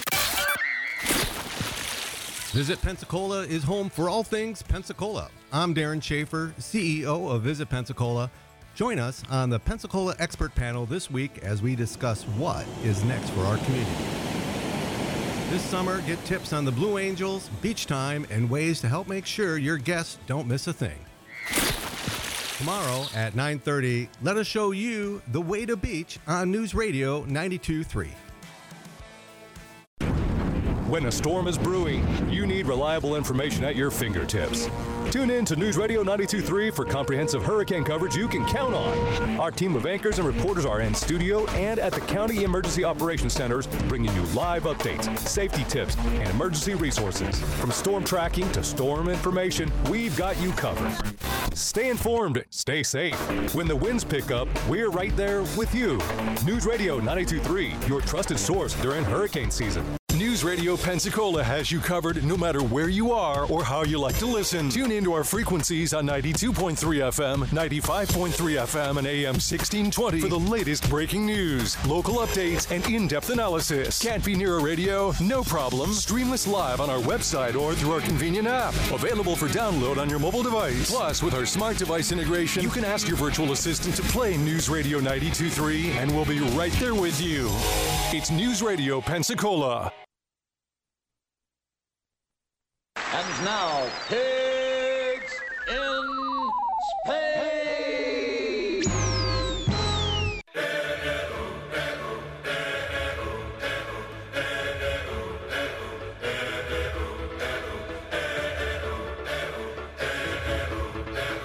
Visit Pensacola is home for all things Pensacola. I'm Darren Schaefer, C E O of Visit Pensacola. Join us on the Pensacola Expert Panel this week as we discuss what is next for our community. This summer, get tips on the Blue Angels, beach time, and ways to help make sure your guests don't miss a thing. Tomorrow at nine thirty, let us show you the way to beach on News Radio ninety-two point three. When a storm is brewing, you need reliable information at your fingertips. Tune in to News Radio ninety-two point three for comprehensive hurricane coverage you can count on. Our team of anchors and reporters are in studio and at the County Emergency Operations Centers, bringing you live updates, safety tips, and emergency resources. From storm tracking to storm information, we've got you covered. Stay informed, stay safe. When the winds pick up, we're right there with you. News Radio ninety-two point three, your trusted source during hurricane season. News Radio Pensacola has you covered no matter where you are or how you like to listen. Tune into our frequencies on ninety-two point three F M, ninety-five point three F M, and A M sixteen twenty for the latest breaking news, local updates, and in-depth analysis. Can't be near a radio? No problem. Stream us live on our website or through our convenient app. Available for download on your mobile device. Plus, with our smart device integration, you can ask your virtual assistant to play News Radio ninety-two point three, and we'll be right there with you. It's News Radio Pensacola. And now, Pigs in Space!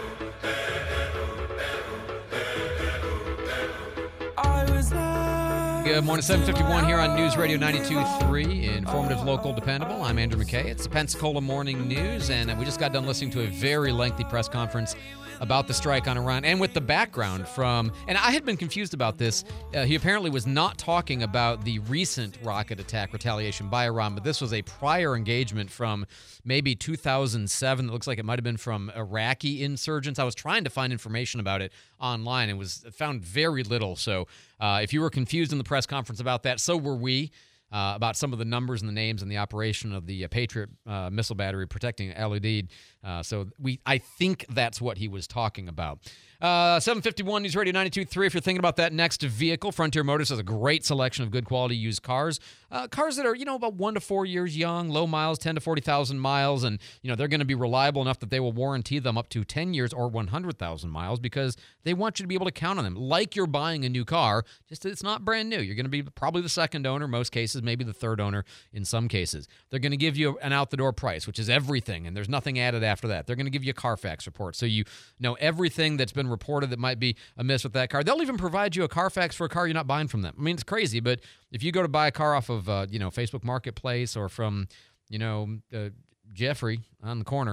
I was there Good morning, seven fifty-one here on News Radio ninety-two point three, informative, local, dependable. I'm Andrew McKay. It's the Pensacola Morning News, and we just got done listening to a very lengthy press conference about the strike on Iran, and with the background from, and I had been confused about this. Uh, he apparently was not talking about the recent rocket attack retaliation by Iran, but this was a prior engagement from maybe two thousand seven. It looks like it might have been from Iraqi insurgents. I was trying to find information about it online and was found very little. So uh, if you were confused in the press conference about that, so were we. Uh, about some of the numbers and the names and the operation of the uh, Patriot uh, missile battery protecting Al Udeid. Uh, so we, I think that's what he was talking about. Uh, seven fifty-one News Radio ninety-two point three. If you're thinking about that next vehicle, Frontier Motors has a great selection of good quality used cars. Uh, cars that are, you know, about one to four years young, low miles, ten to forty thousand miles, and you know they're going to be reliable enough that they will warranty them up to ten years or one hundred thousand miles because they want you to be able to count on them. Like you're buying a new car, just it's not brand new. You're going to be probably the second owner, most cases, maybe the third owner in some cases. They're going to give you an out-the-door price, which is everything, and there's nothing added after that. They're going to give you a Carfax report, so you know everything that's been reported that might be amiss with that car. They'll even provide you a Carfax for a car you're not buying from them. I mean, it's crazy, but if you go to buy a car off of, uh, you know, Facebook Marketplace or from, you know, uh, Jeffrey on the corner,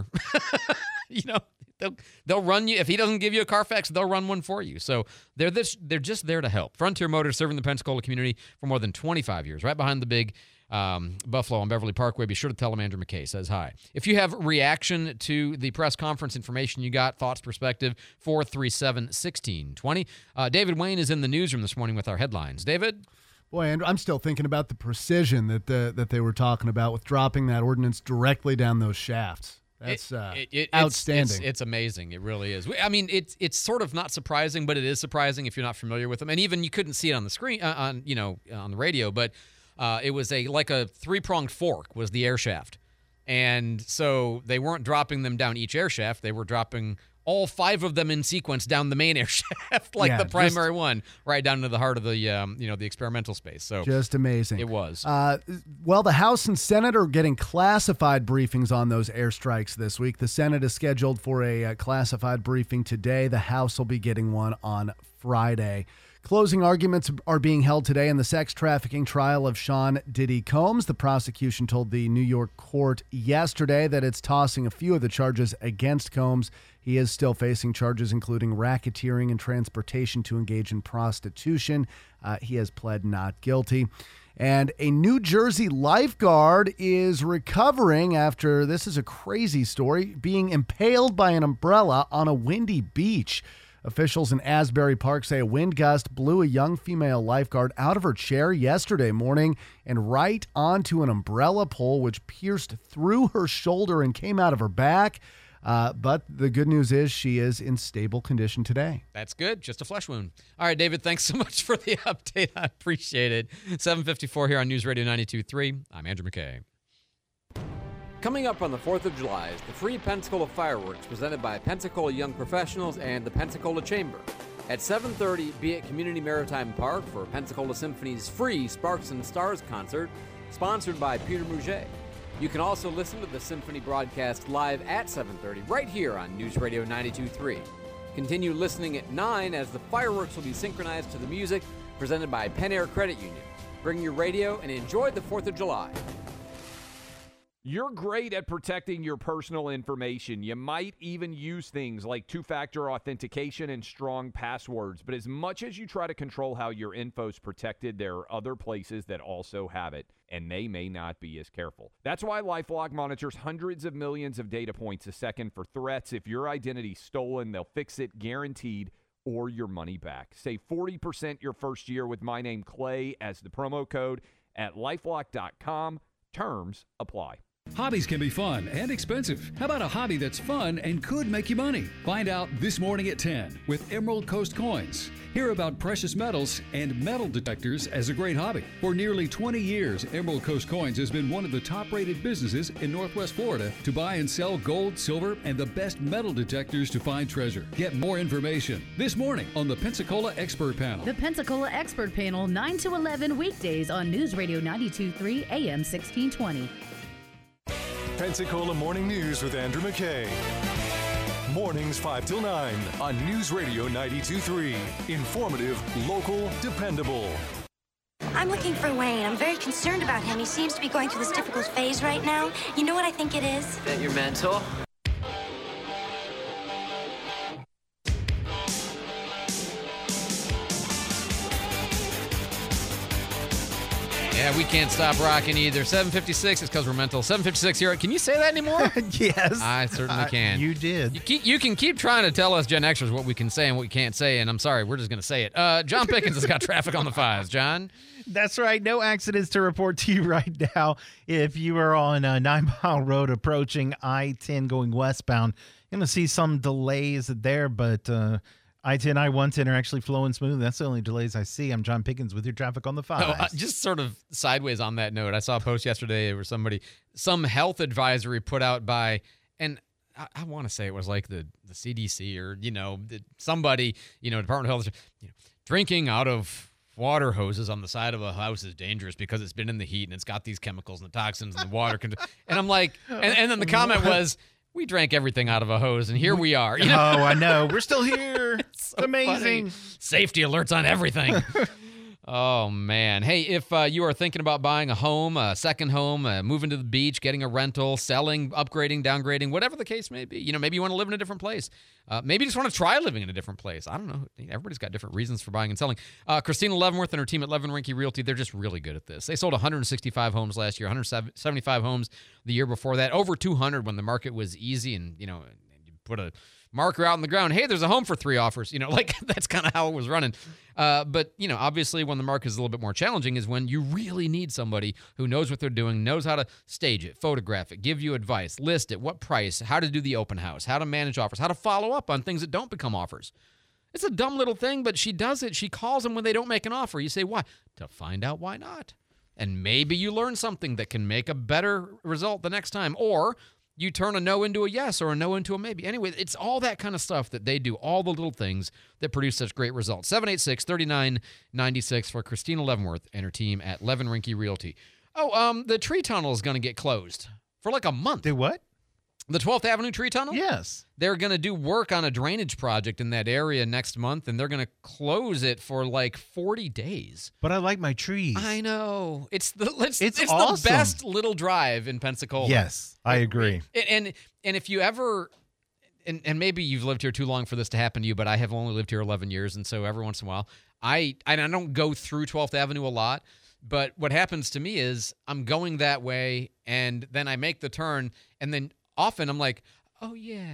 you know, they'll they'll run you. If he doesn't give you a Carfax, they'll run one for you. So they're this. They're just there to help. Frontier Motors, serving the Pensacola community for more than twenty-five years, right behind the big Um, Buffalo on Beverly Parkway. Be sure to tell them Andrew McKay says hi. If you have reaction to the press conference information you got, thoughts, perspective, four three seven, one six two zero. Uh, David Wayne is in the newsroom this morning with our headlines. David? Boy, Andrew, I'm still thinking about the precision that the, that they were talking about with dropping that ordinance directly down those shafts. That's uh, it, it, outstanding. It's, it's, it's amazing. It really is. I mean, it's it's sort of not surprising, but it is surprising if you're not familiar with them. And even you couldn't see it on the screen, uh, on you know, on the radio, but Uh, it was a like a three-pronged fork was the air shaft. And so they weren't dropping them down each air shaft. They were dropping all five of them in sequence down the main air shaft, like Yeah, the primary just, one, right down to the heart of the um, you know the experimental space. So just amazing. It was. Uh, well, the House and Senate are getting classified briefings on those airstrikes this week. The Senate is scheduled for a uh, classified briefing today. The House will be getting one on Friday. Closing arguments are being held today in the sex trafficking trial of Sean Diddy Combs. The prosecution told the New York court yesterday that it's tossing a few of the charges against Combs. He is still facing charges including racketeering and transportation to engage in prostitution. Uh, he has pled not guilty. And a New Jersey lifeguard is recovering after, this is a crazy story, being impaled by an umbrella on a windy beach. Officials in Asbury Park say a wind gust blew a young female lifeguard out of her chair yesterday morning and right onto an umbrella pole, which pierced through her shoulder and came out of her back. Uh, but the good news is she is in stable condition today. That's good. Just a flesh wound. All right, David, thanks so much for the update. I appreciate it. seven fifty-four here on News Radio ninety-two point three. I'm Andrew McKay. Coming up on the fourth of July is the free Pensacola fireworks presented by Pensacola Young Professionals and the Pensacola Chamber. At seven thirty, be at Community Maritime Park for Pensacola Symphony's free Sparks and Stars concert, sponsored by Peter Mouget. You can also listen to the Symphony broadcast live at seven thirty right here on News Radio ninety-two point three. Continue listening at nine as the fireworks will be synchronized to the music presented by Penn Air Credit Union. Bring your radio and enjoy the fourth of July. You're great at protecting your personal information. You might even use things like two-factor authentication and strong passwords. But as much as you try to control how your info's protected, there are other places that also have it, and they may not be as careful. That's why LifeLock monitors hundreds of millions of data points a second for threats. If your identity's stolen, they'll fix it guaranteed, or your money back. Save forty percent your first year with my name Clay as the promo code at lifelock dot com. Terms apply. Hobbies can be fun and expensive. How about a hobby that's fun and could make you money? Find out this morning at ten with Emerald Coast Coins. Hear about precious metals and metal detectors as a great hobby. For nearly twenty years, Emerald Coast Coins has been one of the top-rated businesses in Northwest Florida to buy and sell gold, silver, and the best metal detectors to find treasure. Get more information this morning on the Pensacola Expert Panel. The Pensacola Expert Panel, nine to eleven weekdays on News Radio ninety-two point three A M sixteen twenty. Pensacola Morning News with Andrew McKay. Mornings five till nine on News Radio ninety-two point three. Informative, local, dependable. I'm looking for Wayne. I'm very concerned about him. He seems to be going through this difficult phase right now. You know what I think it is? That your mentor? Yeah, we can't stop rocking either. seven fifty-six is because we're mental. seven fifty-six here. Can you say that anymore? Yes. I certainly Uh, can. you did. You, keep, you can keep trying to tell us Gen Xers what we can say and what we can't say, and I'm sorry, we're just going to say it. Uh, John Pickens has got traffic on the fives. John? That's right. No accidents to report to you right now. If you are on uh, Nine Mile Road approaching I ten going westbound, you're going to see some delays there, but uh, I ten, I one ten are actually flowing smooth. That's the only delays I see. I'm John Pickens with your traffic on the five. Oh, uh, just sort of sideways on that note, I saw a post yesterday where somebody, some health advisory put out by, and I, I want to say it was like the, the C D C or, you know, the, somebody, you know, Department of Health, you know, drinking out of water hoses on the side of a house is dangerous because it's been in the heat and it's got these chemicals and the toxins and the water. Can, and I'm like, and, and then the comment was, we drank everything out of a hose, and here we are. You know? Oh, I know. We're still here. It's so amazing. Funny. Safety alerts on everything. Oh, man. Hey, if uh, you are thinking about buying a home, a second home, uh, moving to the beach, getting a rental, selling, upgrading, downgrading, whatever the case may be, you know, maybe you want to live in a different place. Uh, maybe you just want to try living in a different place. I don't know. Everybody's got different reasons for buying and selling. Uh, Christina Leavenworth and her team at Levin Rinke Realty, they're just really good at this. They sold one hundred sixty-five homes last year, one hundred seventy-five homes the year before that, over two hundred when the market was easy and, you know, you put a marker out on the ground. Hey, there's a home for three offers. You know, like that's kind of how it was running. Uh, but, you know, obviously when the market is a little bit more challenging is when you really need somebody who knows what they're doing, knows how to stage it, photograph it, give you advice, list it, what price, how to do the open house, how to manage offers, how to follow up on things that don't become offers. It's a dumb little thing, but she does it. She calls them when they don't make an offer. You say, why? To find out why not. And maybe you learn something that can make a better result the next time. Or you turn a no into a yes or a no into a maybe. Anyway, it's all that kind of stuff that they do, all the little things that produce such great results. seven eight six, three nine nine six for Christina Leavenworth and her team at Levin Rinke Realty. Oh, um, the tree tunnel is going to get closed for like a month. Do what? The twelfth Avenue tree tunnel? Yes. They're going to do work on a drainage project in that area next month, and they're going to close it for like forty days. But I like my trees. I know. It's the it's, It's it's awesome. the best little drive in Pensacola. Yes, I agree. And and, and if you ever and, and maybe you've lived here too long for this to happen to you, but I have only lived here eleven years, and so every once in a while, I and I don't go through twelfth Avenue a lot, but what happens to me is I'm going that way, and then I make the turn, and then often I'm like, oh yeah,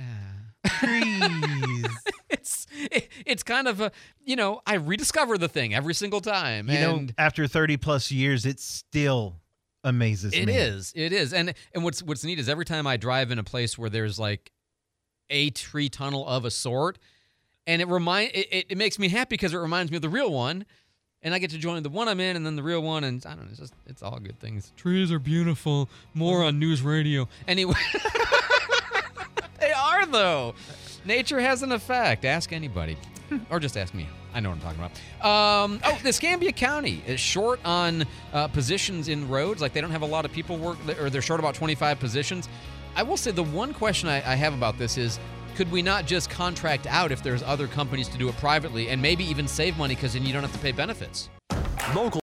trees. it's it, it's kind of a, you know, I rediscover the thing every single time. You and know, after thirty plus years, it still amazes It me. is. It is. And and what's what's neat is every time I drive in a place where there's like a tree tunnel of a sort, and it remind it, it, it makes me happy because it reminds me of the real one. And I get to join the one I'm in and then the real one, and I don't know, it's just, it's all good things. Trees are beautiful. More on News Radio. Anyway. They are, though. Nature has an effect. Ask anybody. Or just ask me. I know what I'm talking about. Um, oh, the Escambia County is short on uh, positions in roads. Like, they don't have a lot of people work, or they're short about twenty-five positions. I will say the one question I, I have about this is, could we not just contract out if there's other companies to do it privately and maybe even save money because then you don't have to pay benefits? Local